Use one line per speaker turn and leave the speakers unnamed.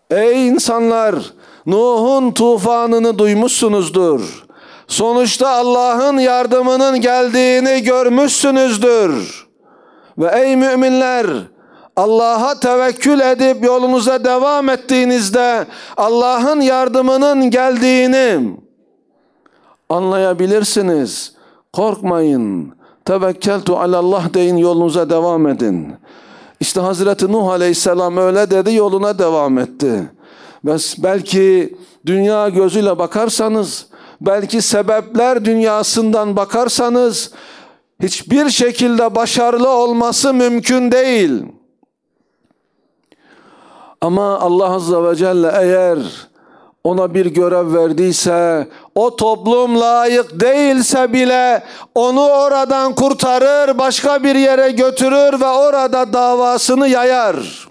Ey insanlar, Nuh'un tufanını duymuşsunuzdur. Sonuçta Allah'ın yardımının geldiğini görmüşsünüzdür. Ve ey müminler, Allah'a tevekkül edip yolunuza devam ettiğinizde Allah'ın yardımının geldiğini anlayabilirsiniz. Korkmayın. Tevekkeltu alallah deyin, yolunuza devam edin. İşte Hazreti Nuh Aleyhisselam öyle dedi, yoluna devam etti. Ve belki dünya gözüyle bakarsanız, belki sebepler dünyasından bakarsanız hiçbir şekilde başarılı olması mümkün değil. Ama Allah Azze ve Celle eğer ona bir görev verdiyse, o toplum layık değilse bile onu oradan kurtarır, başka bir yere götürür ve orada davasını yayar.